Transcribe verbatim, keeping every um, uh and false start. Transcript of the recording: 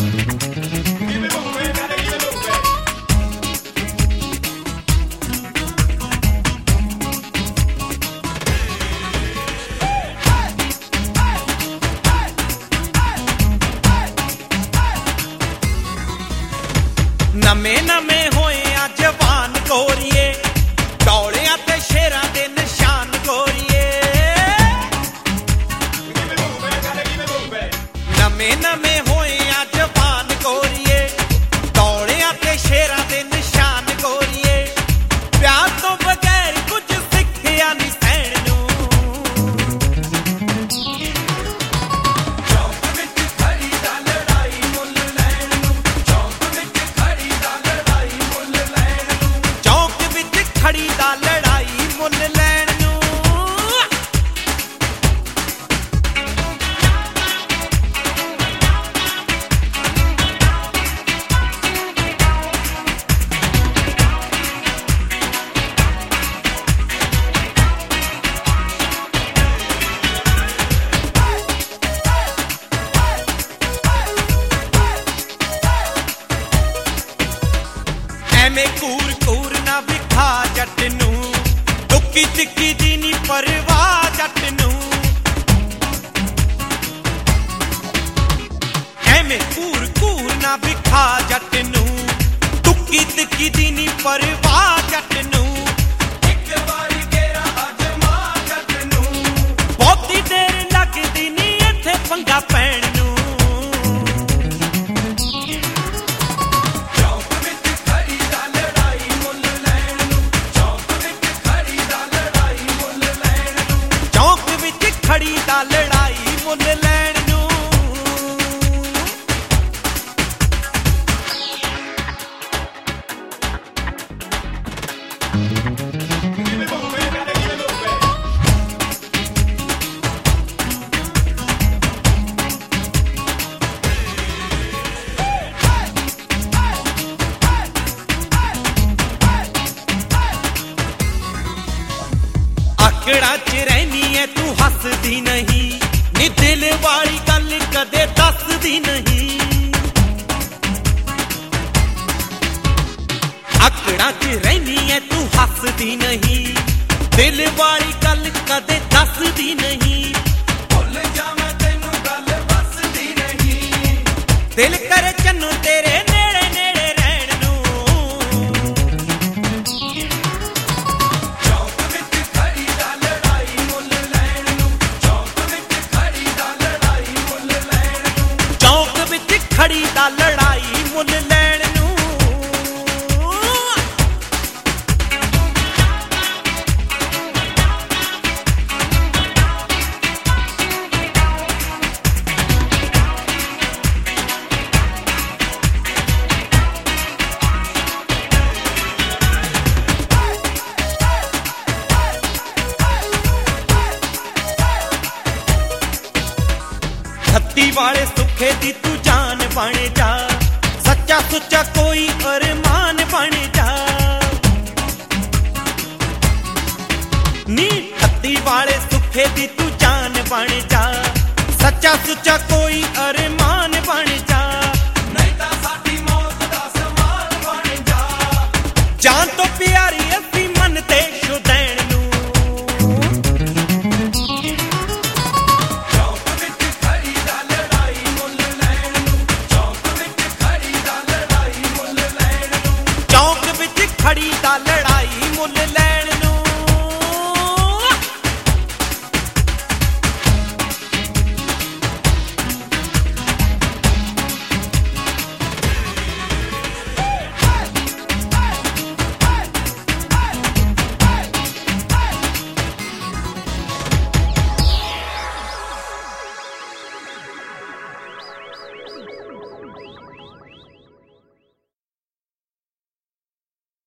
नमे नमे होए आ जवान गोरिए, दौड़िया ते शेरां दे निशान गोरिए। नमे नमे होए आ जवान गोरिए, दौड़िया ते शेरां दे निशान गोरिए। प्यार तो बगैर कुछ सिखिया नहीं सैन नूं। खड़ी दा लड़ाई मुल लैण नूं। ਐਵੇਂ ਕੂਰ ਕੂਰ ਨਾ ਵਿਖਾ ਜੱਟ ਨੂੰ, ਦੁੱਕੀ ਤਿੱਕੀ ਦੀ ਨੀ ਪਰਵਾਹ ਜੱਟ ਨੂੰ। ਐਵੇਂ ਕੂਰ ਕੂਰ ਨਾ ਵਿਖਾ ਜੱਟ ਨੂੰ, ਦੁੱਕੀ ਤਿੱਕੀ ਦੀ ਨੀ ਪਰਵਾਹ ਜੱਟ ਨੂੰ। ਇੱਕ ਵਾਰੀ ਗੇਰਾ ਅਜਮਾ ਜੱਟ ਨੂੰ, ਬਹੁਤੀ ਦੇਰ ਲੱਗਦੀ ਨੀ ਇੱਥੇ ਪੰਗਾ ਪੈਣ ਨੂੰ। खड़ी दा लड़ाई मुल लैण नूं। आकड़ा च रहनी है तू हसदी नहीं, नी दिल वाली गल कदे दसदी नहीं। आकड़ा च रहनी है तू हसदी नहीं, दिल वाली गल कदे दसदी नहीं। भुल जावां तैनूं गल बसदी नहीं, दिल करे चन्नू तेरे नेड़े नेड़े रहण नूं। खड़ी दा लड़ाई मुल लैण नूं। छत्ती वाले सुखे दी तू जान बन जा, सच्चा सुच्चा कोई अरमान बन जा। नी छत्ती वाले सुखे दी तू जान बन जा, सच्चा सुच्चा कोई अरमान बन जा।